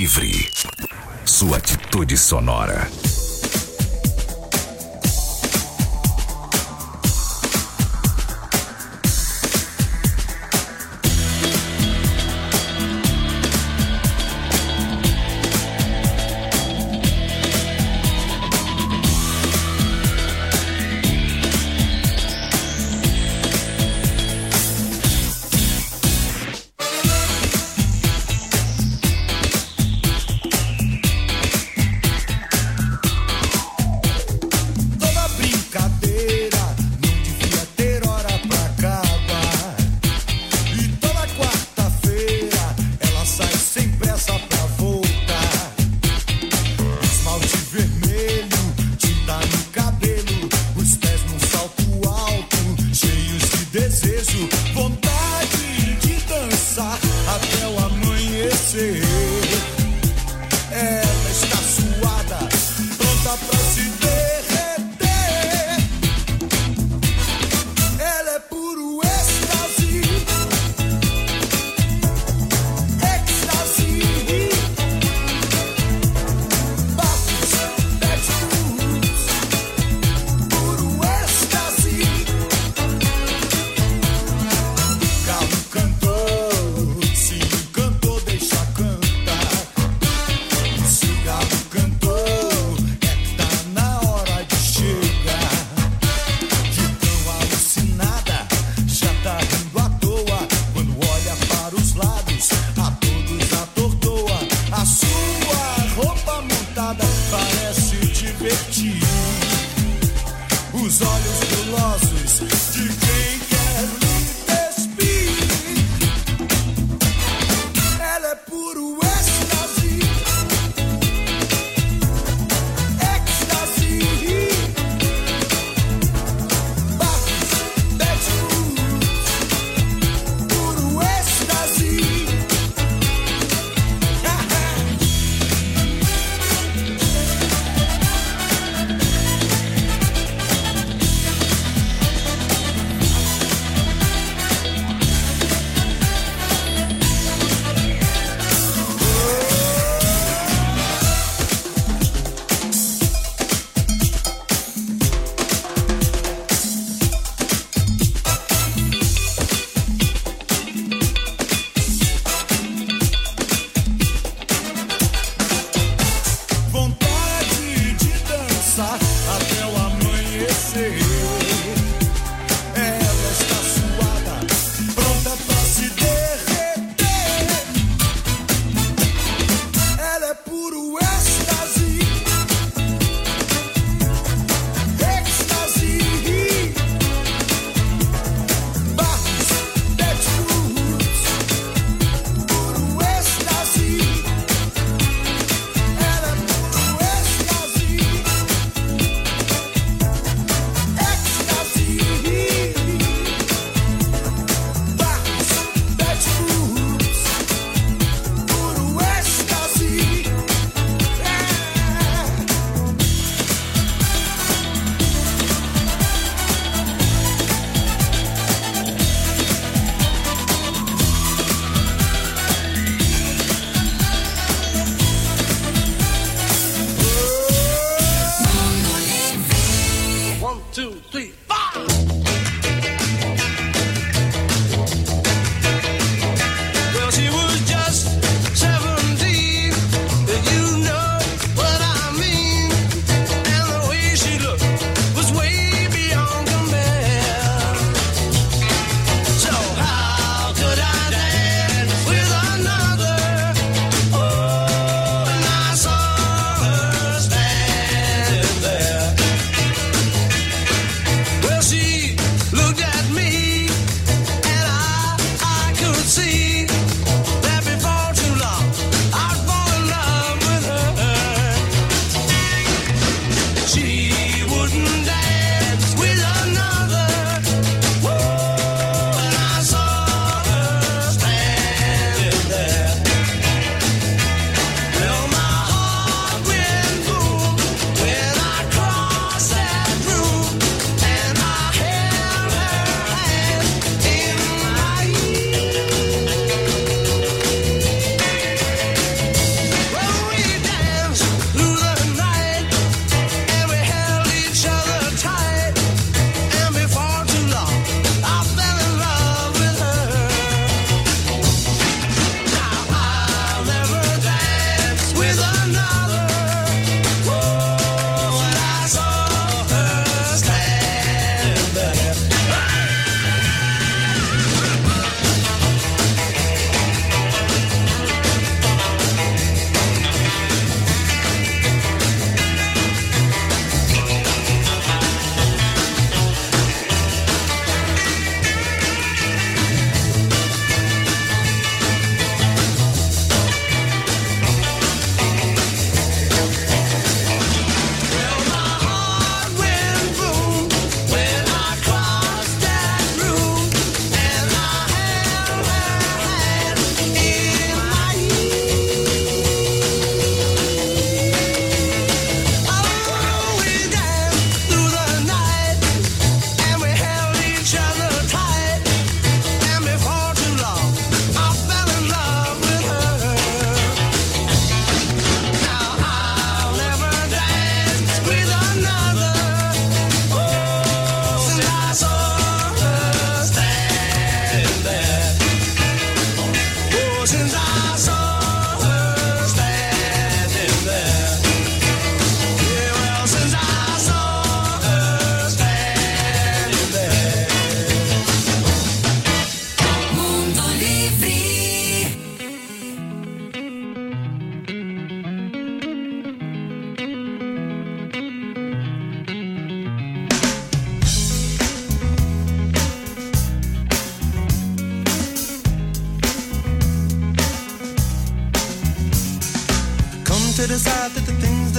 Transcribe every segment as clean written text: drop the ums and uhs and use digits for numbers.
livre. Sua atitude sonora.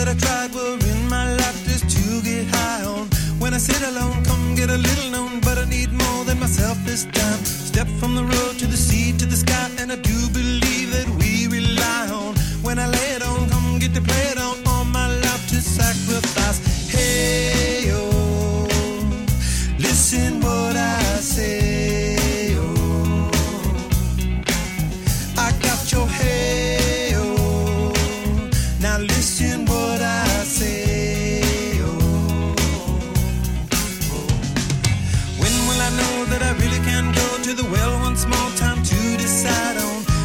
I tried were in my life just to get high on. When I sit alone, come get a little known, but I need more than myself this time. Step from the road to the sea to the sky, and I do believe that we rely on. When I lay it on, come get to play it on, all my life to sacrifice. Hey, oh, listen what I say, oh, I got your hey, oh, now listen what I say, oh, when will I know that I really can go to the well once more? Time to decide on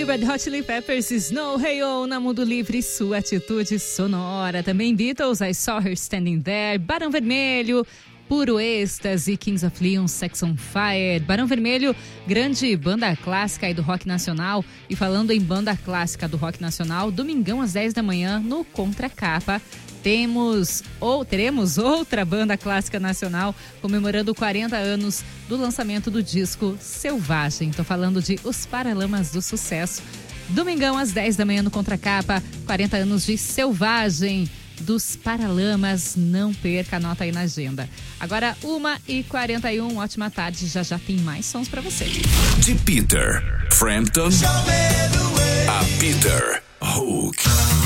Red Hot Chili Peppers, Snow Hey-Oh, na Mundo Livre, sua atitude sonora. Também Beatles, I Saw Her Standing There, Barão Vermelho, Puro Êxtase, Kings of Leon, Sex on Fire. Barão Vermelho, grande banda clássica aí do rock nacional. E falando em banda clássica do rock nacional, domingão às 10 da manhã no Contracapa, teremos outra banda clássica nacional comemorando 40 anos do lançamento do disco Selvagem. Tô falando de Os Paralamas do Sucesso. Domingão às 10 da manhã no Contracapa, 40 anos de Selvagem dos Paralamas. Não perca, anota aí na agenda. Agora 1h41, ótima tarde, já tem mais sons pra você. De Peter Frampton a Peter Hook.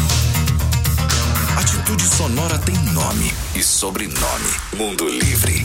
Atitude sonora tem nome e sobrenome. Mundo Livre.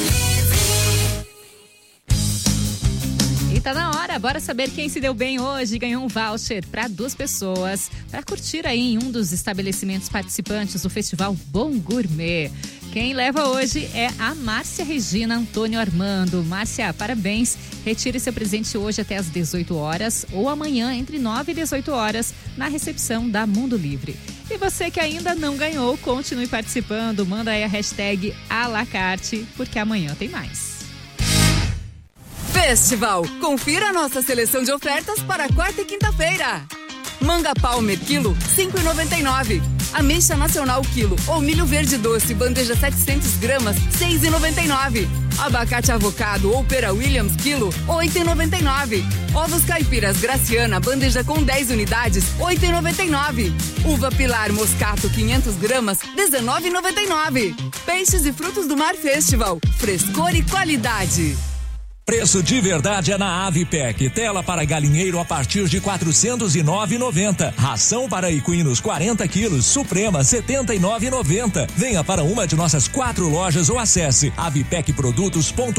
E tá na hora, bora saber quem se deu bem hoje. Ganhou um voucher para 2 pessoas para curtir aí em um dos estabelecimentos participantes do Festival Bom Gourmet. Quem leva hoje é a Márcia Regina Antônio Armando. Márcia, parabéns. Retire seu presente hoje até às 18 horas ou amanhã entre 9 e 18 horas na recepção da Mundo Livre. E você que ainda não ganhou, continue participando. Manda aí a hashtag #alacarte, porque amanhã tem mais. Festival. Confira a nossa seleção de ofertas para quarta e quinta-feira. Manga Palmer, quilo, R$5,99. Ameixa Nacional, quilo, ou milho verde doce, bandeja 700 gramas, R$6,99. Abacate avocado ou pera Williams, quilo, R$8,99. Ovos caipiras Graciana, bandeja com 10 unidades, R$8,99. Uva Pilar Moscato, 500 gramas, R$19,99. Peixes e frutos do mar Festival. Frescor e qualidade. Preço de verdade é na Avipec. Tela para galinheiro a partir de R$ 409,90. Ração para equinos 40 quilos, Suprema R$ 79,90. Venha para uma de nossas 4 lojas ou acesse avipecprodutos.com.br.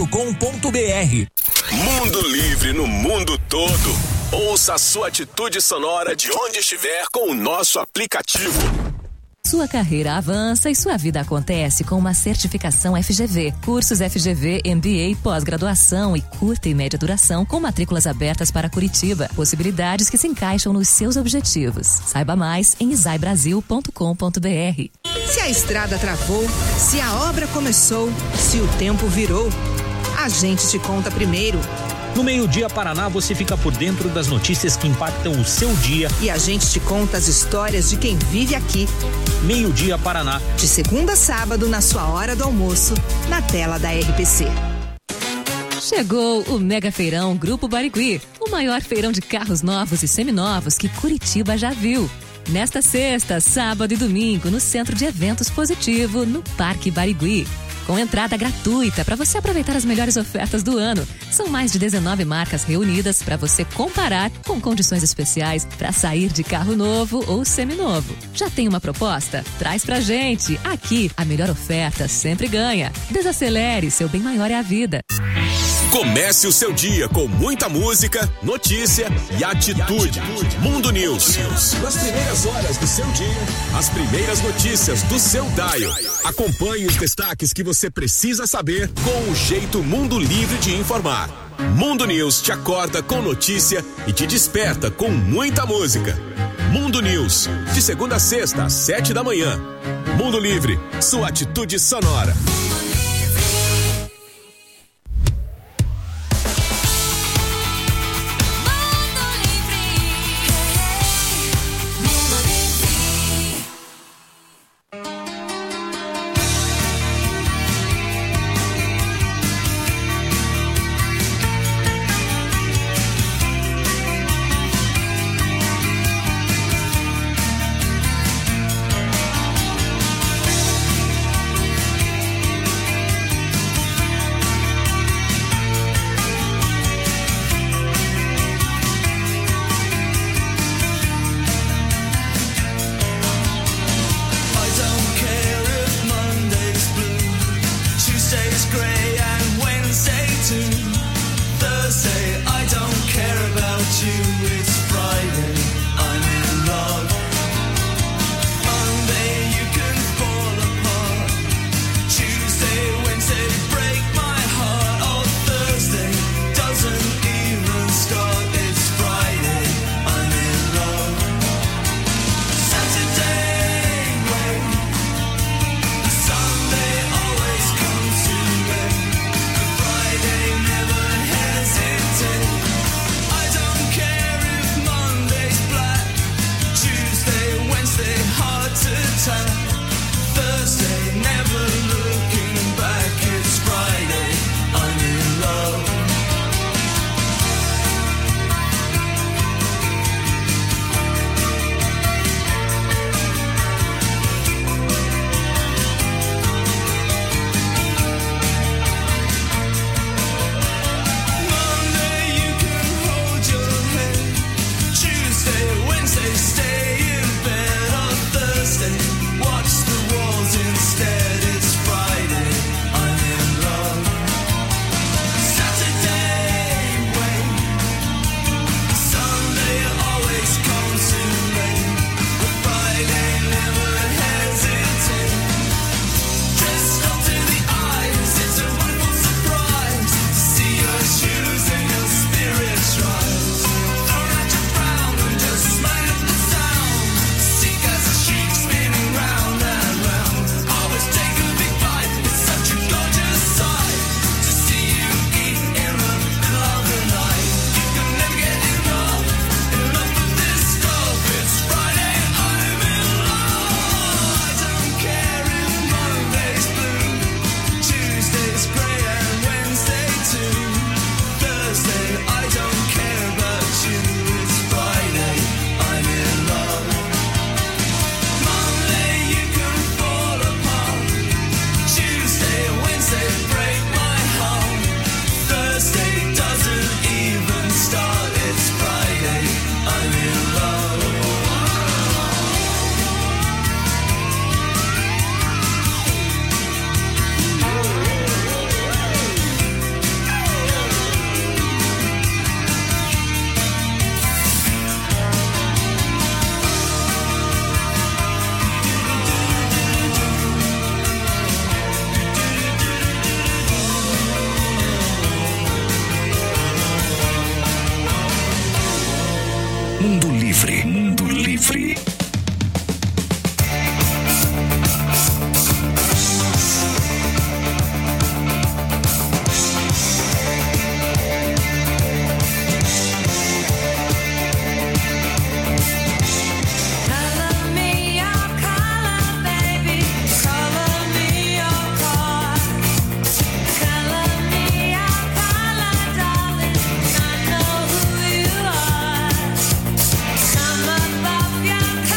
Mundo Livre no mundo todo. Ouça a sua atitude sonora de onde estiver com o nosso aplicativo. Sua carreira avança e sua vida acontece com uma certificação FGV. Cursos FGV, MBA, pós-graduação e curta e média duração com matrículas abertas para Curitiba. Possibilidades que se encaixam nos seus objetivos. Saiba mais em isaibrasil.com.br. Se a estrada travou, se a obra começou, se o tempo virou, a gente te conta primeiro. No Meio-Dia Paraná você fica por dentro das notícias que impactam o seu dia. E a gente te conta as histórias de quem vive aqui. Meio-Dia Paraná. De segunda a sábado, na sua hora do almoço, na tela da RPC. Chegou o Mega Feirão Grupo Barigui, o maior feirão de carros novos e seminovos que Curitiba já viu. Nesta sexta, sábado e domingo, no Centro de Eventos Positivo, no Parque Barigui. Com entrada gratuita para você aproveitar as melhores ofertas do ano. São mais de 19 marcas reunidas para você comparar com condições especiais para sair de carro novo ou seminovo. Já tem uma proposta? Traz pra gente. Aqui, a melhor oferta sempre ganha. Desacelere, seu bem maior é a vida. Comece o seu dia com muita música, notícia e atitude. Mundo News. Nas primeiras horas do seu dia, as primeiras notícias do seu dial. Acompanhe os destaques que você precisa saber com o jeito Mundo Livre de informar. Mundo News te acorda com notícia e te desperta com muita música. Mundo News, de segunda a sexta às 7 da manhã. Mundo Livre, sua atitude sonora. Mundo Livre. Mundo Livre. Come above your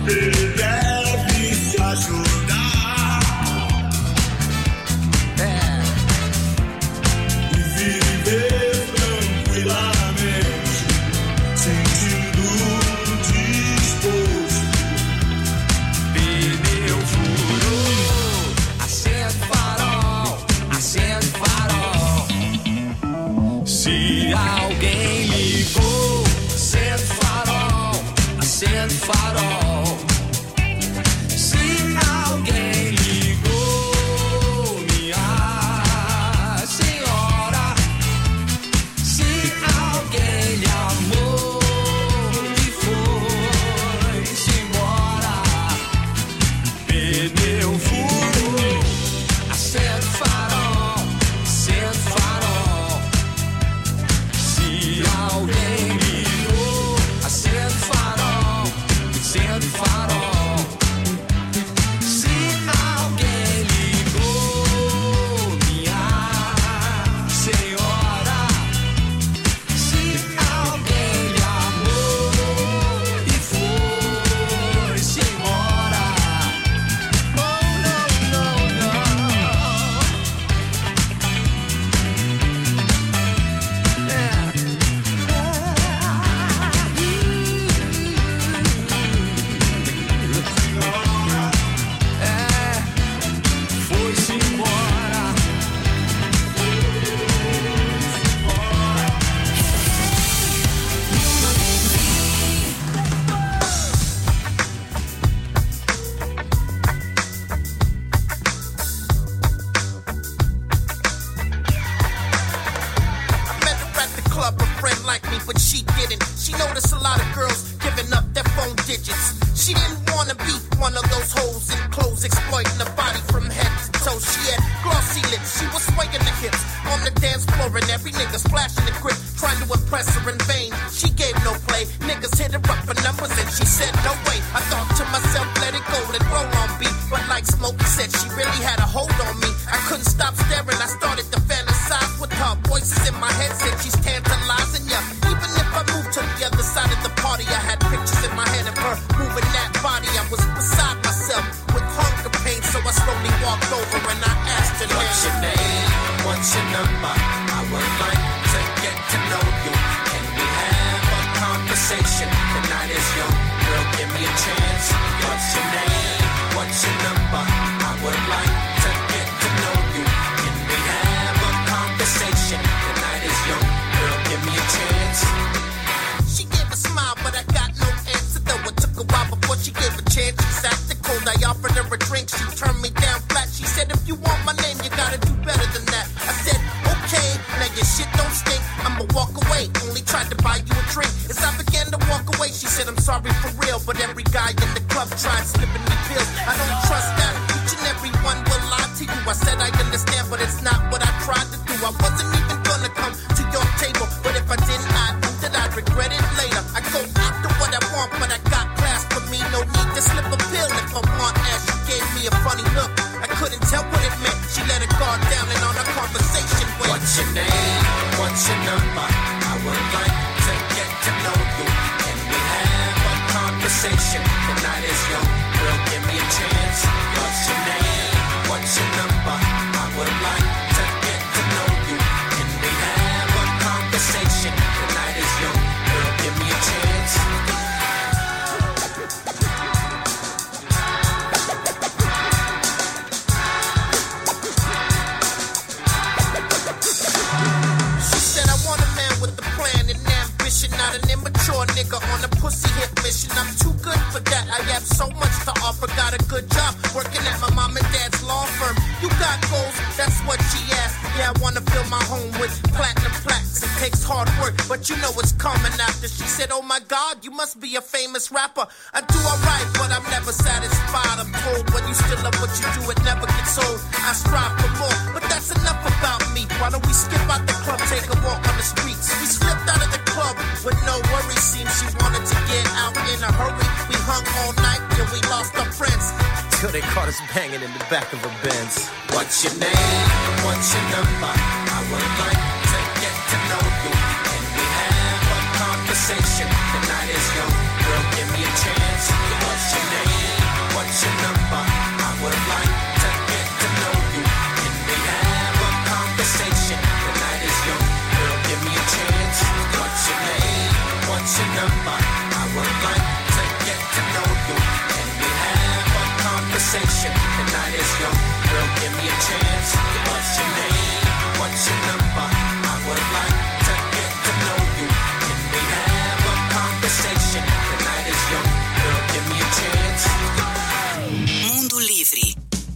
Ele deve se ajudar. E viver tranquilamente, sentindo disposto. Pneu furou, acende farol, acende farol. Se alguém ligou, acende farol, acende farol. Se alguém ligou, minha senhora. Se alguém lhe amou e foi-se embora. Pneu furou, acende farol, acende farol. Se alguém ligou, acende farol, acende farol. Se alguém ligou, minha senhora. Se alguém lhe amou e foi-se embora. Oh, não, não, não. Foi-se embora. I met her at the club, a friend like me, but she didn't. She noticed a lot of girls giving up their phone digits. She didn't wanna be one of those hoes in clothes exploiting the body from head to toe. She had glossy lips, she was swaying the hips on the dance floor, and every nigga's flashing the grip, trying to impress her in vain. She gave no play, niggas hit her up for numbers, and she said no way. I thought to myself, let it go, let roll on beat. But like Smokey said, she really had a hold on me. I couldn't stop staring, I started to fantasize with her. Voices in my head said she's tantalizing ya. Even if I moved to the other side of the party, I had pictures in my head of her moving that body. I was beside myself with hunger pain, so I slowly walked over and I asked her, What's your name? What's your number? I would like to get to know you. Can we have a conversation? The night is young, girl, give me a chance. What's your name? What's your number? I would like to get to know you. Can we have a conversation? The night is young, girl, give me a chance. She gave a smile, but I got no answer though. It took a while before she gave a chance. She sat the cold, I offered her a drink. She turned me down flat. She said, if you want my name, you gotta do better than that. I said, okay, now your shit don't stink. I'ma walk away, only tried to buy you a drink. As I began to walk away, she said, I'm sorry for real, but every guy in the club tried slipping me pills. I don't trust that, each and every one will lie to you. I said I understand, but it's not what I tried to do. I wasn't even gonna come to your table, but if I didn't, I knew that I'd regret it later. I go after what I want, but I got class for me. No need to slip a pill if I want ass. She gave me a funny look, I couldn't tell what it meant. She let her guard down and on our conversation went. What's your name? What's your number? I would like to get to know you. Can we have a conversation? The night is young, girl, give me a chance. What's your name? What's your number? I would like to get to know you. Can we have a conversation? The night is young, girl, give me a chance. She said, I want a man with a plan and ambition, not an immature nigga on a pussy hit mission. I'm too good for that. I have so much to offer. Got a good job working at my mom and dad's law firm. You got goals, that's what she asked. Yeah, I wanna fill my home with platinum plaques. It takes hard work, but you know it's coming after. She said, oh my God, you must be a famous rapper. I do alright, but I'm never satisfied. I'm told when you still love what you do, it never gets old. I strive for more, but that's enough about me. Why don't we skip out the club, take a walk on the streets? We slipped out of the club with no worries. Seems she wanted to get out in a hurry. We hung all night till we lost our friends. Till they caught us banging in the back of a Benz. What's your name? What's your number? I would like to get to know you. Can we have a conversation? The night is young, girl, give me a chance. What's your name? young. Girl, give me a chance. What's your name? What's your number? I would like to get to know you. Can we have a conversation? The night is young. Girl, give me a chance. Mundo Livre.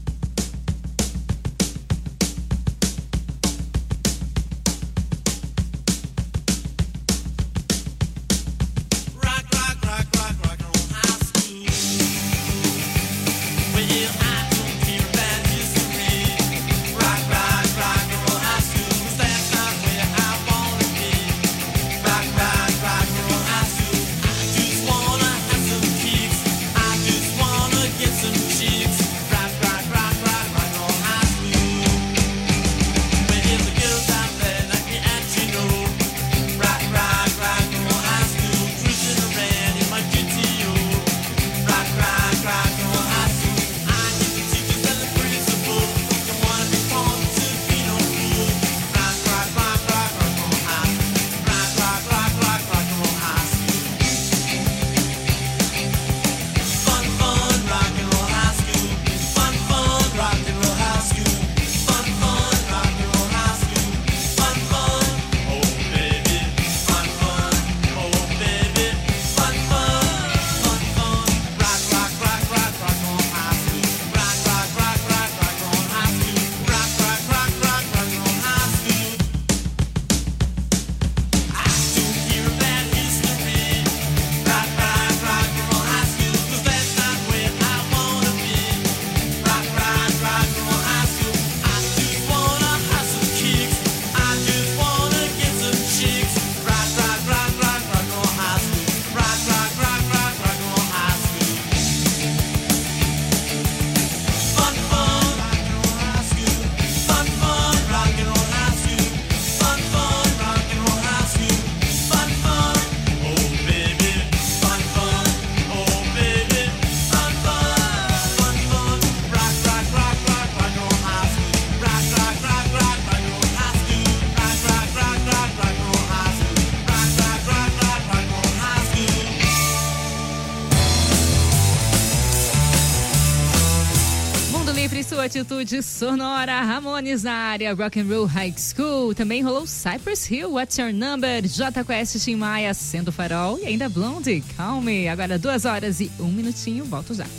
Sua atitude sonora, Ramones na área, Rock and Roll High School. Também rolou Cypress Hill, What's Your Number, Jota Quest, Tim Maia, Sendo Farol e ainda Blondie, Calm Me. Agora 2 horas e 1 minutinho, volto já.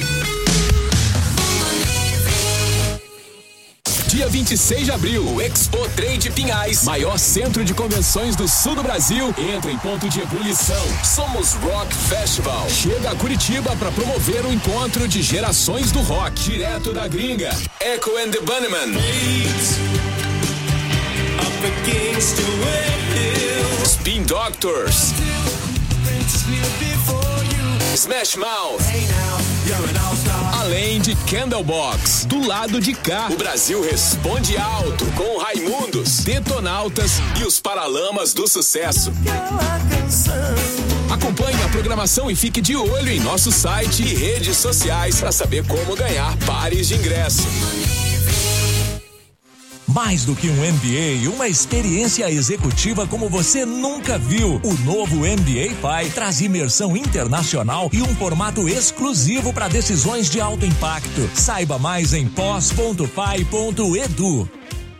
Dia 26 de abril, o Expo Trade Pinhais, maior centro de convenções do sul do Brasil, entra em ponto de ebulição. Somos Rock Festival. Chega a Curitiba para promover o encontro de gerações do rock, direto da gringa. Echo and the Bunnymen, Spin Doctors, Smash Mouth, além de Candlebox. Do lado de cá, o Brasil responde alto com Raimundos, Detonautas e os Paralamas do Sucesso. Acompanhe a programação e fique de olho em nosso site e redes sociais para saber como ganhar pares de ingresso. Mais do que um MBA, uma experiência executiva como você nunca viu. O novo MBA Pi traz imersão internacional e um formato exclusivo para decisões de alto impacto. Saiba mais em pos.pi.edu.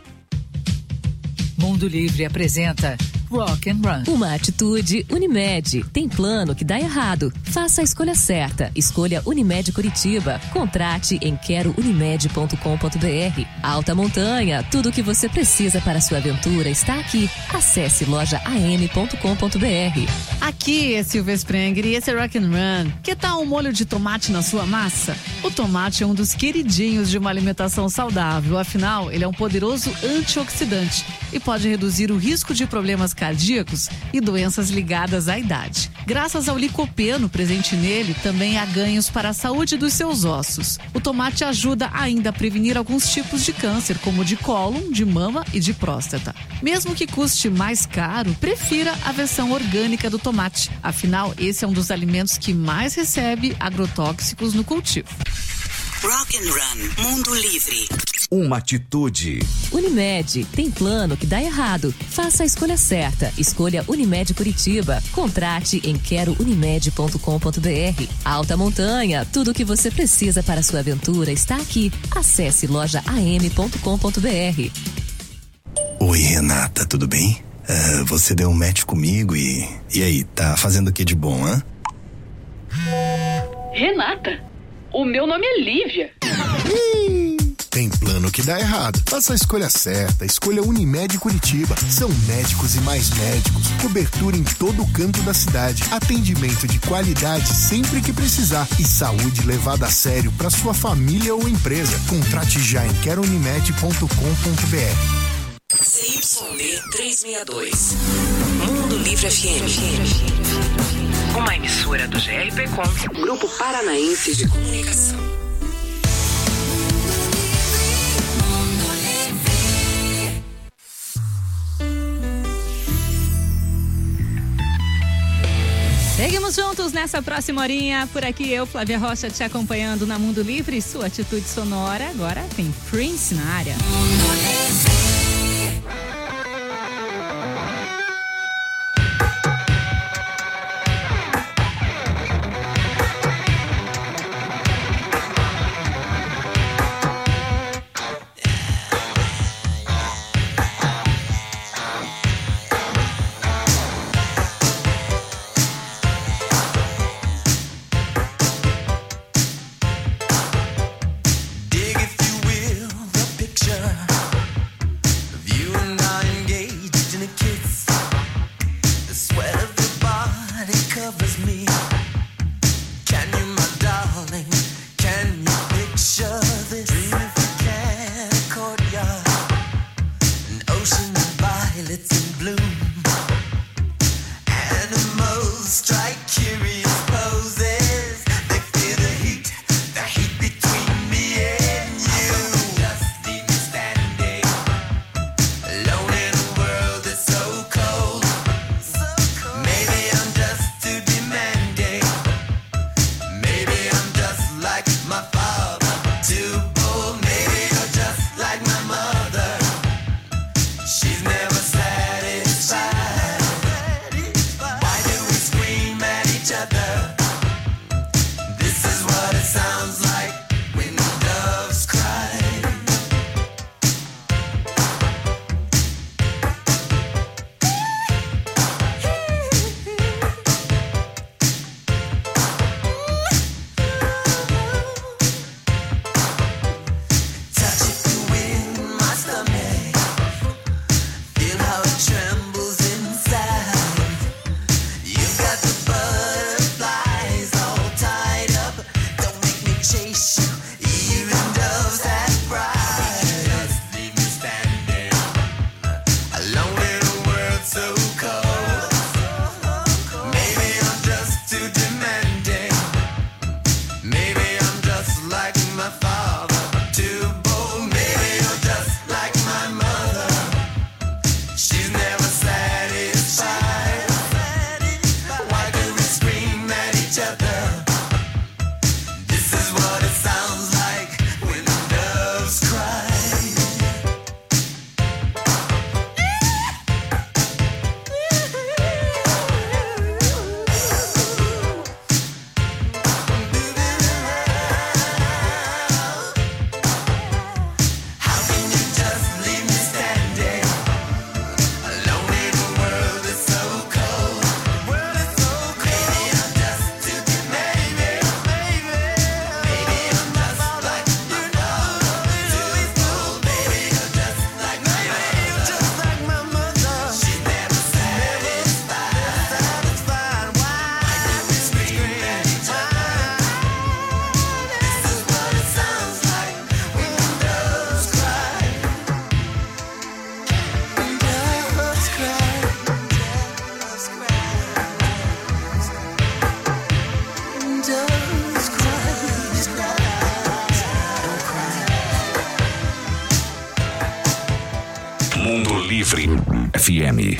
Mundo Livre apresenta Rock and Run. Uma atitude Unimed. Tem plano que dá errado? Faça a escolha certa. Escolha Unimed Curitiba. Contrate em querounimed.com.br. Alta montanha. Tudo o que você precisa para a sua aventura está aqui. Acesse lojaam.com.br. Aqui é Silvia Sprenger e esse é Rock and Run. Que tal um molho de tomate na sua massa? O tomate é um dos queridinhos de uma alimentação saudável. Afinal, ele é um poderoso antioxidante e pode reduzir o risco de problemas cardíacos e doenças ligadas à idade. Graças ao licopeno presente nele, também há ganhos para a saúde dos seus ossos. O tomate ajuda ainda a prevenir alguns tipos de câncer, como de cólon, de mama e de próstata. Mesmo que custe mais caro, prefira a versão orgânica do tomate. Afinal, esse é um dos alimentos que mais recebe agrotóxicos no cultivo. Rock and Run, Mundo Livre. uma atitude. Unimed, tem plano que dá errado? Faça a escolha certa. Escolha Unimed Curitiba. Contrate em querounimed.com.br. Alta Montanha, tudo o que você precisa para a sua aventura está aqui. Acesse lojaam.com.br. Oi, Renata, tudo bem? Você deu um match comigo e aí, tá fazendo o que de bom, hã? Renata, o meu nome é Lívia. Tem plano que dá errado. Faça a escolha certa. Escolha Unimed Curitiba. São médicos e mais médicos. Cobertura em todo o canto da cidade. Atendimento de qualidade sempre que precisar. E saúde levada a sério para sua família ou empresa. Contrate já em querounimed.com.br. CYD 362. Mundo Livre FM. Uma emissora do GRPcom, Grupo Paranaense de Comunicação. Seguimos juntos nessa próxima horinha. Por aqui eu, Flávia Rocha, te acompanhando na Mundo Livre, sua atitude sonora. Agora tem Prince na área. Mundo Livre FM.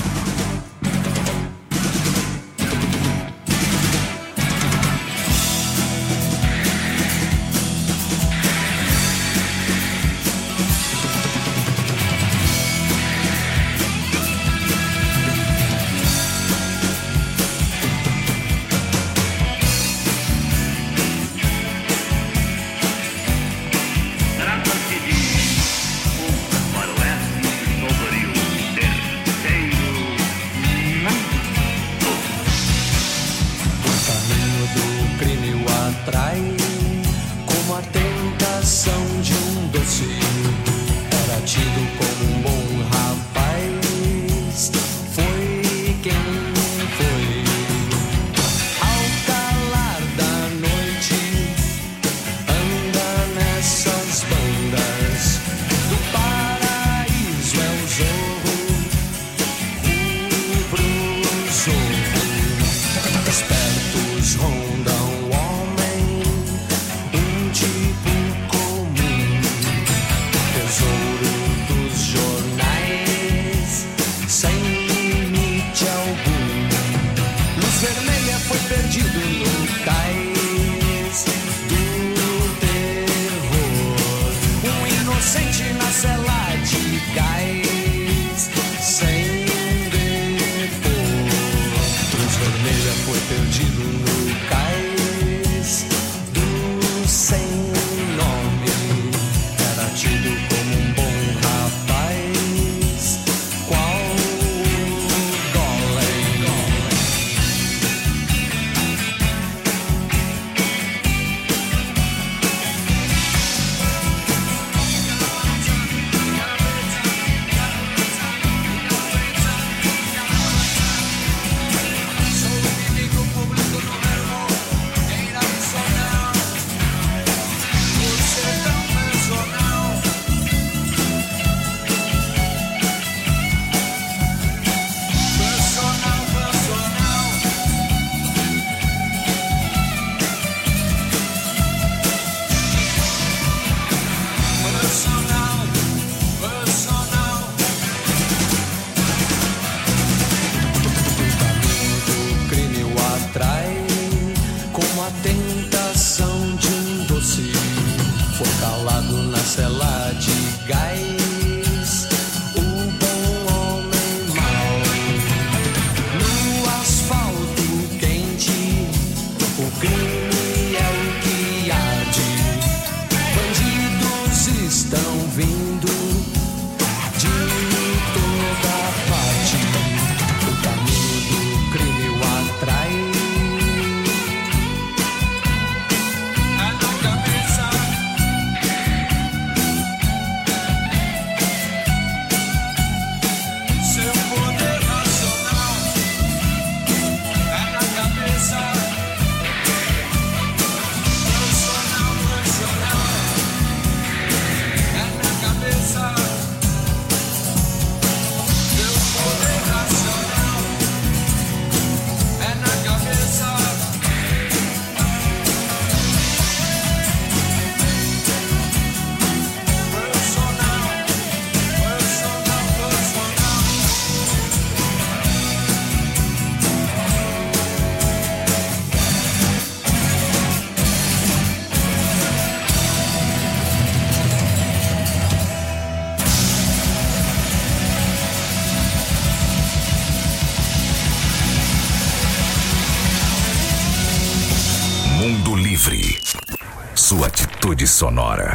sua atitude sonora.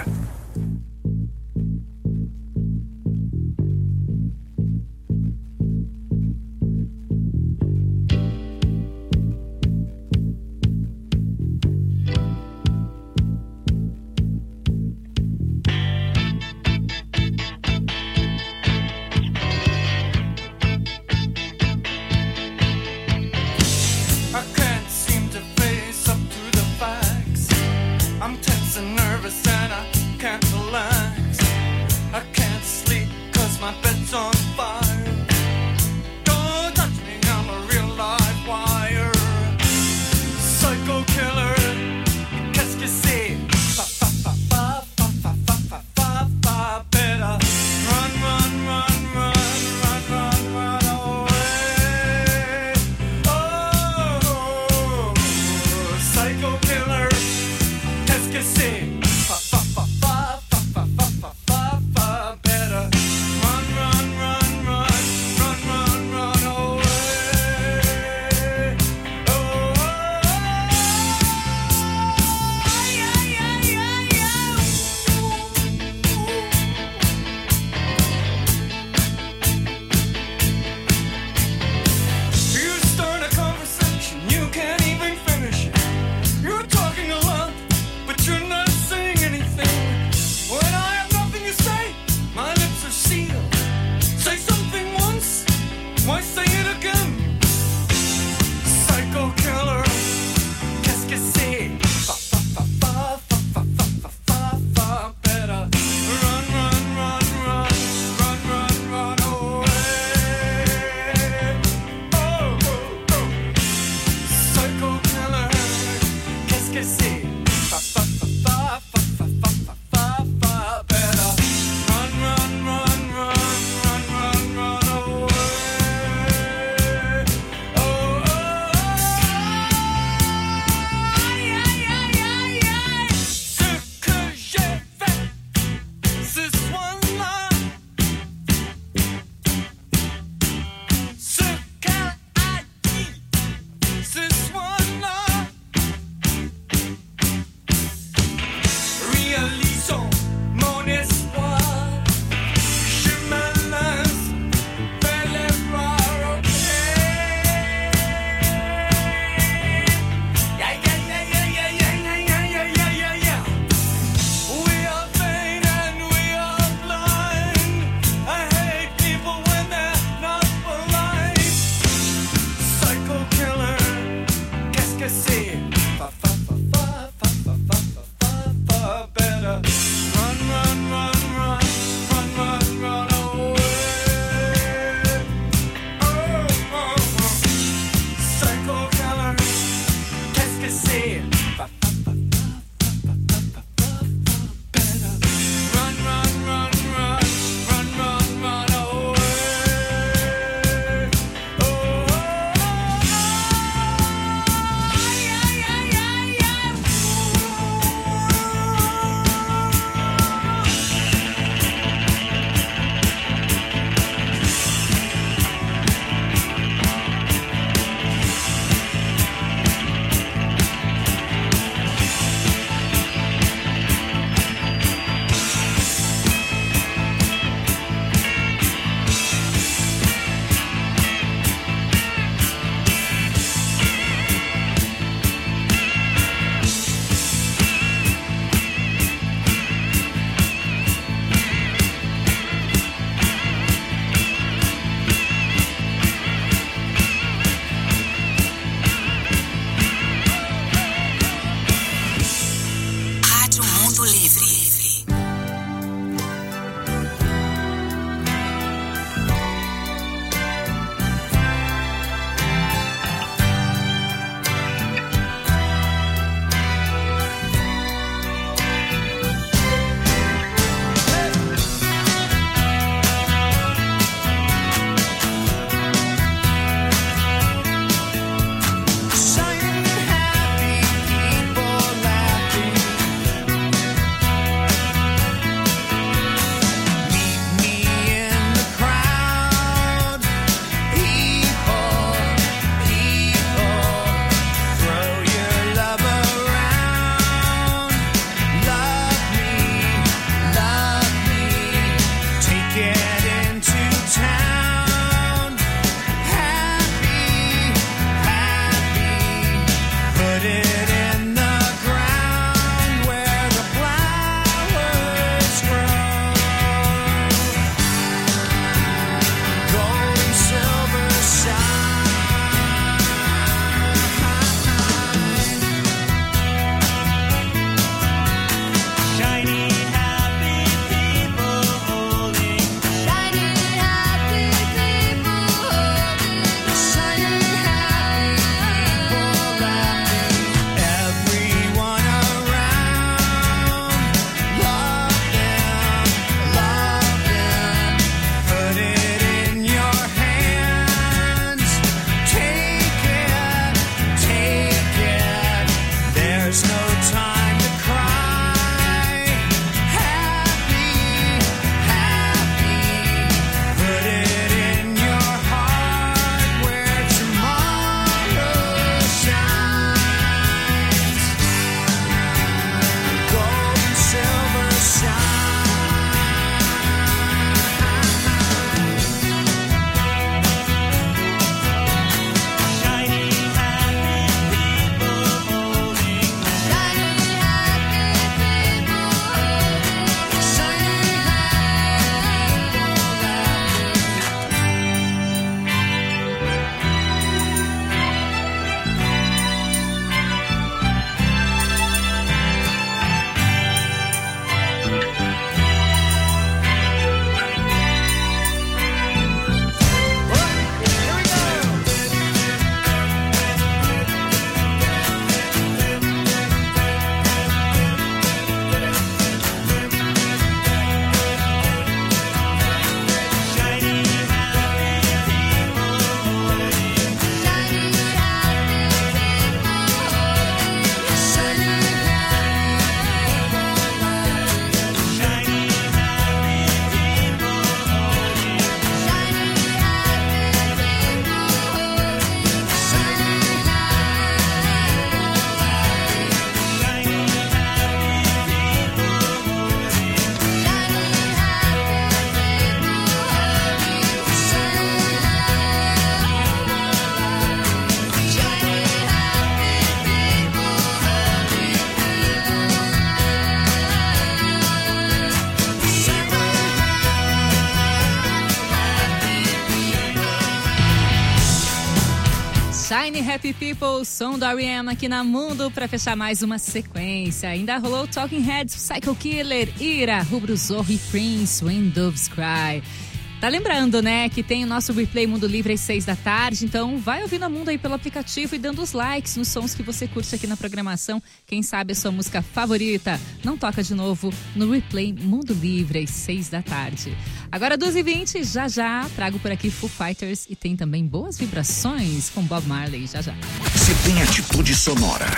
Many Happy People, som do R.E.M. aqui na Mundo pra fechar mais uma sequência. Ainda rolou Talking Heads, Psycho Killer, Ira, Rubro Zorro e Prince, When Doves Cry. Tá lembrando, né, que tem o nosso replay Mundo Livre às 6 da tarde, então vai ouvindo a Mundo aí pelo aplicativo e dando os likes nos sons que você curte aqui na programação. Quem sabe a sua música favorita não toca de novo no replay Mundo Livre às 6 da tarde. Agora 12h20, já trago por aqui Foo Fighters e tem também Boas Vibrações com Bob Marley, já. Se tem atitude sonora.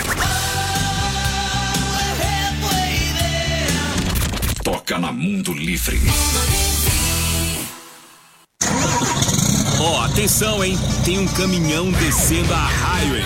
Toca na Mundo Livre. Ó, atenção, hein? Tem um caminhão descendo a highway.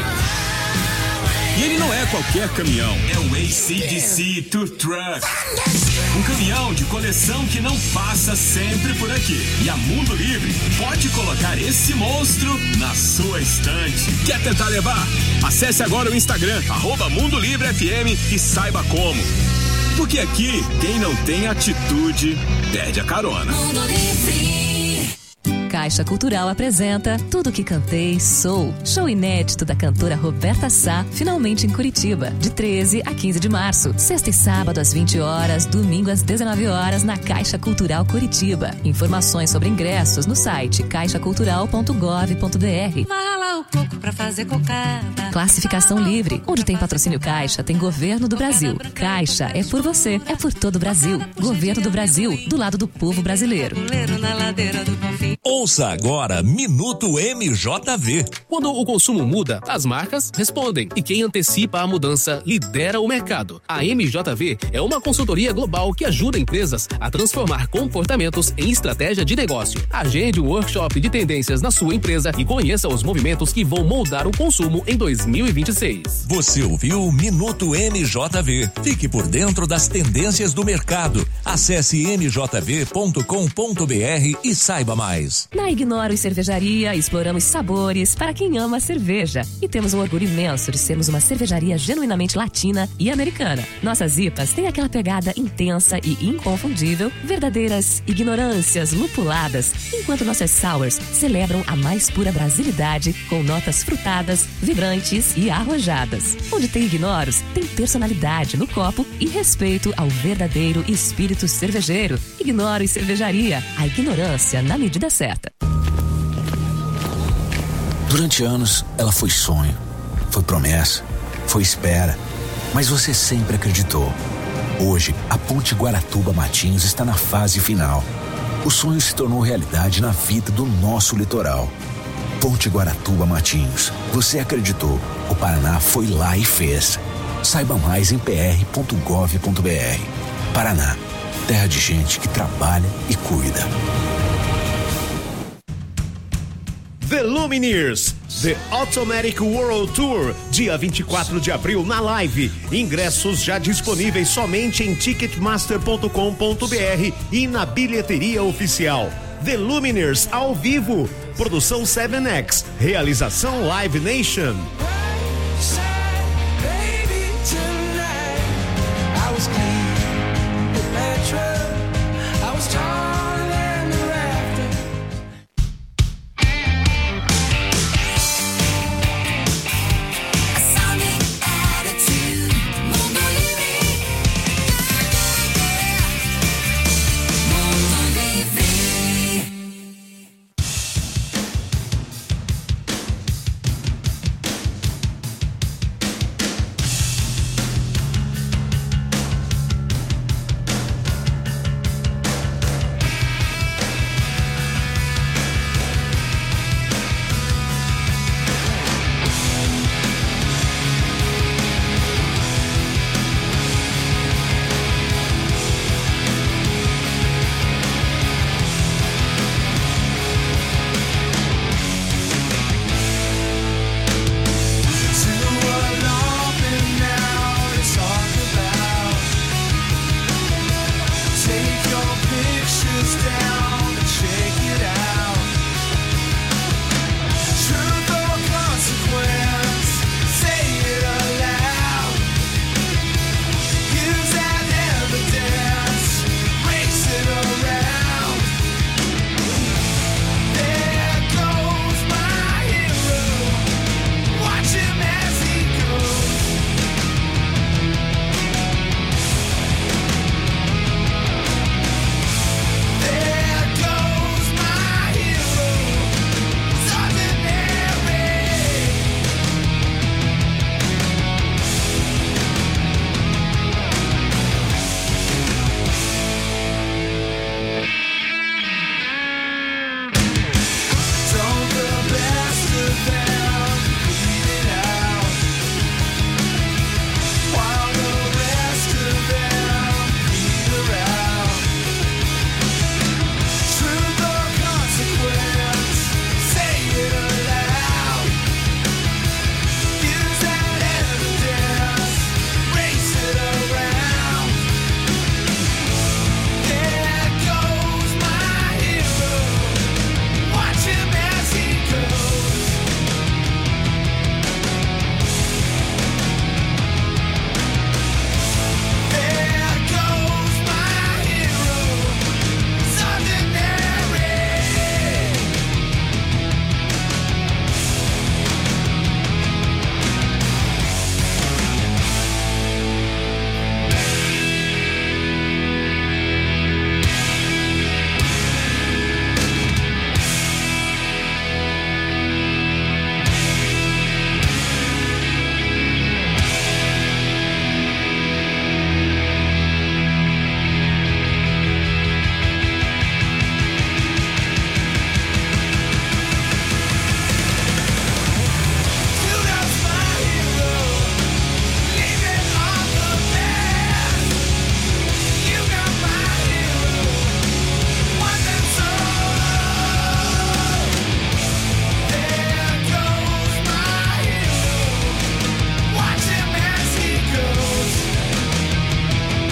E ele não é qualquer caminhão, é o AC/DC Tour Truck. Um caminhão de coleção que não passa sempre por aqui. E a Mundo Livre pode colocar esse monstro na sua estante. Quer tentar levar? Acesse agora o Instagram, @MundoLivreFM e saiba como. Porque aqui, quem não tem atitude, perde a carona. Mundo Livre. Caixa Cultural apresenta Tudo Que Cantei Sou. Show inédito da cantora Roberta Sá, finalmente em Curitiba, de 13 a 15 de março. Sexta e sábado às 20 horas, domingo às 19 horas na Caixa Cultural Curitiba. Informações sobre ingressos no site caixacultural.gov.br. Mala o coco pra fazer cocada. Classificação livre. Onde tem patrocínio Caixa, tem Governo do Brasil. Caixa é por você, é por todo o Brasil. Governo do Brasil, do lado do povo brasileiro. Na ladeira do Confim. Ouça agora Minuto MJV. Quando o consumo muda, as marcas respondem. E quem antecipa a mudança lidera o mercado. A MJV é uma consultoria global que ajuda empresas a transformar comportamentos em estratégia de negócio. Agende um workshop de tendências na sua empresa e conheça os movimentos que vão moldar o consumo em 2026. Você ouviu Minuto MJV. Fique por dentro das tendências do mercado. Acesse mjv.com.br e saiba mais. Na Ignoro e Cervejaria, exploramos sabores para quem ama cerveja. E temos um orgulho imenso de sermos uma cervejaria genuinamente latina e americana. Nossas IPAs têm aquela pegada intensa e inconfundível, verdadeiras ignorâncias lupuladas, enquanto nossas sours celebram a mais pura brasilidade com notas frutadas, vibrantes e arrojadas. Onde tem Ignoros, tem personalidade no copo e respeito ao verdadeiro espírito cervejeiro. Ignoro e Cervejaria, a ignorância na medida certa. Durante anos, ela foi sonho, foi promessa, foi espera, mas você sempre acreditou. Hoje, a Ponte Guaratuba-Matinhos está na fase final. O sonho se tornou realidade na vida do nosso litoral. Ponte Guaratuba-Matinhos. Você acreditou, o Paraná foi lá e fez. Saiba mais em pr.gov.br. Paraná, terra de gente que trabalha e cuida. The Lumineers, The Automatic World Tour, dia 24 de abril na Live. Ingressos já disponíveis somente em ticketmaster.com.br e na bilheteria oficial. The Lumineers ao vivo, produção 7X, realização Live Nation.